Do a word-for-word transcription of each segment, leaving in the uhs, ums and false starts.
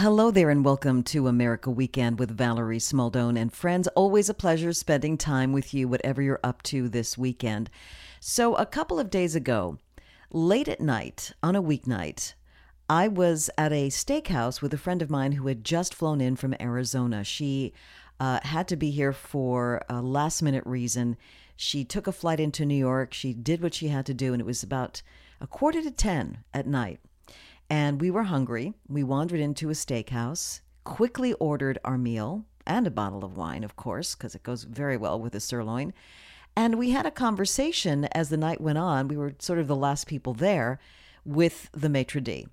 Hello there and welcome to America Weekend with Valerie Smaldone and friends. Always a pleasure spending time with you, whatever you're up to this weekend. So a couple of days ago, late at night, on a weeknight, I was at a steakhouse with a friend of mine who had just flown in from Arizona. She uh, had to be here for a last minute reason. She took a flight into New York. She did what she had to do, and it was about a quarter to ten at night. And we were hungry. We wandered into a steakhouse, quickly ordered our meal and a bottle of wine, of course, because it goes very well with a sirloin. And we had a conversation as the night went on. We were sort of the last people there with the maitre d'.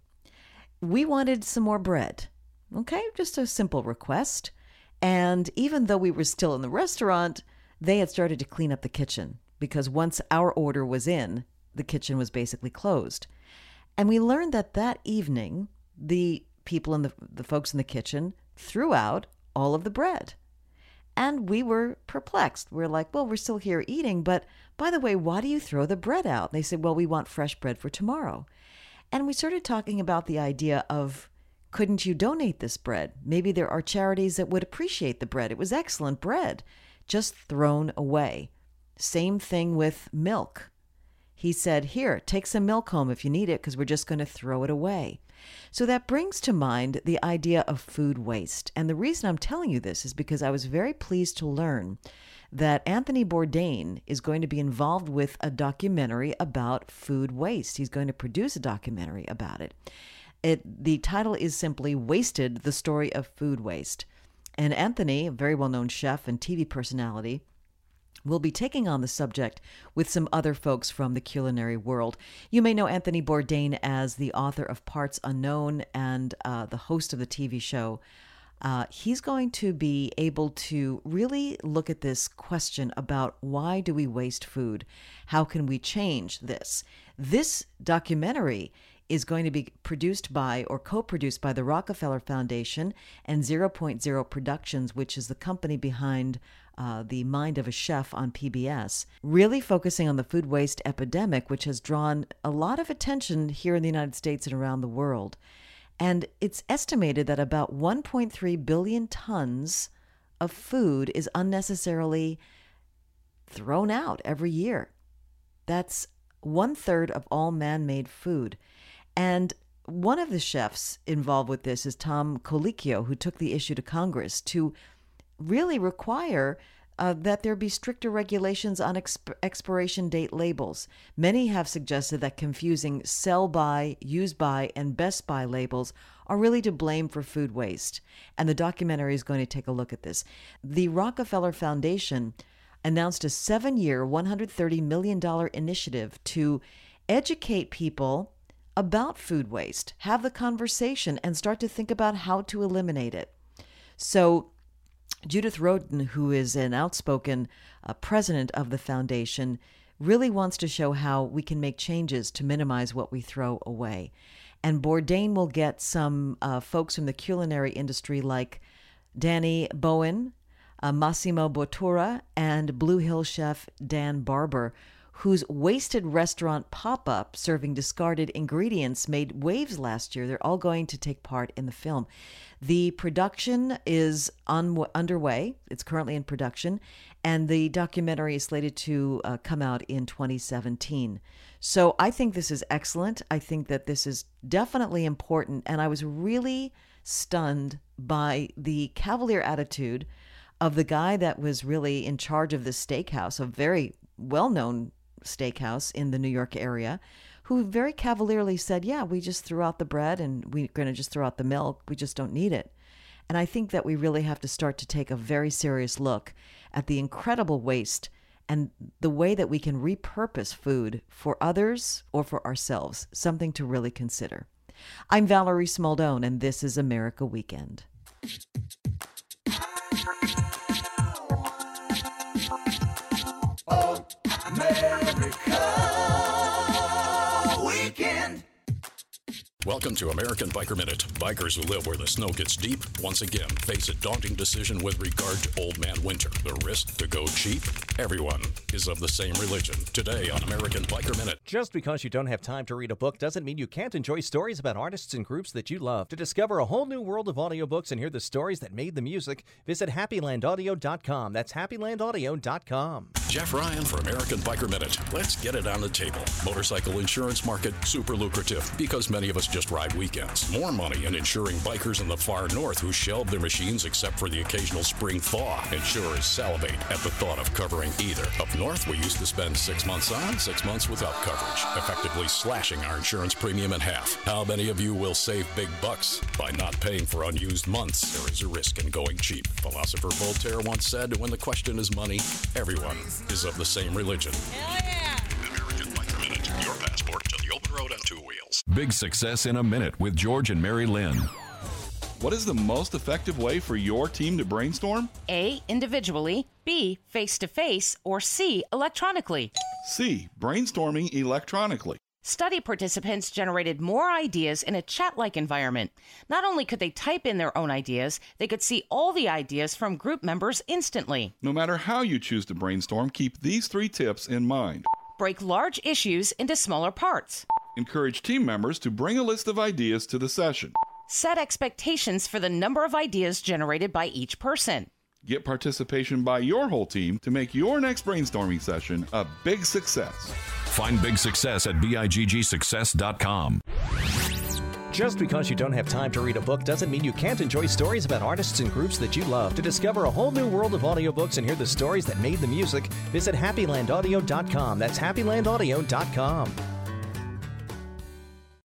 We wanted some more bread. Okay, just a simple request. And even though we were still in the restaurant, they had started to clean up the kitchen because once our order was in, the kitchen was basically closed. And we learned that that evening, the people in the, the folks in the kitchen threw out all of the bread. And we were perplexed. We're like, well, we're still here eating, but by the way, why do you throw the bread out? And they said, well, we want fresh bread for tomorrow. And we started talking about the idea of, couldn't you donate this bread? Maybe there are charities that would appreciate the bread. It was excellent bread, just thrown away. Same thing with milk. He said, here, take some milk home if you need it, because we're just going to throw it away. So that brings to mind the idea of food waste. And the reason I'm telling you this is because I was very pleased to learn that Anthony Bourdain is going to be involved with a documentary about food waste. He's going to produce a documentary about it. It the title is simply Wasted, the Story of Food Waste. And Anthony, a very well-known chef and T V personality, will be taking on the subject with some other folks from the culinary world. You may know Anthony Bourdain as the author of Parts Unknown and uh, the host of the T V show. Uh, he's going to be able to really look at this question about why do we waste food? How can we change this? This documentary is going to be produced by or co-produced by the Rockefeller Foundation and Zero Point Zero Productions, which is the company behind uh, The Mind of a Chef on P B S, really focusing on the food waste epidemic, which has drawn a lot of attention here in the United States and around the world. And it's estimated that about one point three billion tons of food is unnecessarily thrown out every year. That's one third of all man-made food. And one of the chefs involved with this is Tom Colicchio, who took the issue to Congress to really require uh, that there be stricter regulations on exp- expiration date labels. Many have suggested that confusing sell by, use by, and best by labels are really to blame for food waste. And the documentary is going to take a look at this. The Rockefeller Foundation announced a seven-year, one hundred thirty million dollars initiative to educate people about food waste, have the conversation, and start to think about how to eliminate it. So Judith Rodin, who is an outspoken uh, president of the foundation, really wants to show how we can make changes to minimize what we throw away. And Bourdain will get some uh, folks from the culinary industry like Danny Bowen, uh, Massimo Bottura, and Blue Hill chef Dan Barber, whose wasted restaurant pop-up serving discarded ingredients made waves last year. They're all going to take part in the film. The production is on, underway. It's currently in production, and the documentary is slated to uh, come out in twenty seventeen. So I think this is excellent. I think that this is definitely important, and I was really stunned by the cavalier attitude of the guy that was really in charge of this steakhouse, a very well-known steakhouse in the New York area, who very cavalierly said, yeah, we just threw out the bread and we're going to just throw out the milk. We just don't need it. And I think that we really have to start to take a very serious look at the incredible waste and the way that we can repurpose food for others or for ourselves, something to really consider. I'm Valerie Smaldone, and this is America Weekend. America Weekend. Welcome to American Biker Minute. Bikers who live where the snow gets deep once again face a daunting decision with regard to Old Man Winter. The risk to go cheap? Everyone is of the same religion. Today on American Biker Minute. Just because you don't have time to read a book doesn't mean you can't enjoy stories about artists and groups that you love. To discover a whole new world of audiobooks and hear the stories that made the music, visit happy land audio dot com. That's happy land audio dot com. Jeff Ryan for American Biker Minute. Let's get it on the table. Motorcycle insurance market, super lucrative because many of us just ride weekends. More money in insuring bikers in the far north who shelve their machines except for the occasional spring thaw. Insurers salivate at the thought of covering either. Up north, we used to spend six months on, six months without coverage, effectively slashing our insurance premium in half. How many of you will save big bucks by not paying for unused months? There is a risk in going cheap. Philosopher Voltaire once said, when the question is money, everyone is of the same religion. Hell yeah! American Biker Minute, your passport to the open road on two wheels. Big Success in a Minute with George and Mary Lynn. What is the most effective way for your team to brainstorm? A, individually, B, face-to-face, or C, electronically. C, brainstorming electronically. Study participants generated more ideas in a chat-like environment. Not only could they type in their own ideas, they could see all the ideas from group members instantly. No matter how you choose to brainstorm, keep these three tips in mind. Break large issues into smaller parts. Encourage team members to bring a list of ideas to the session. Set expectations for the number of ideas generated by each person. Get participation by your whole team to make your next brainstorming session a big success. Find Big Success at bigg success dot com. Just because you don't have time to read a book doesn't mean you can't enjoy stories about artists and groups that you love. To discover a whole new world of audiobooks and hear the stories that made the music, visit happy land audio dot com. That's happy land audio dot com.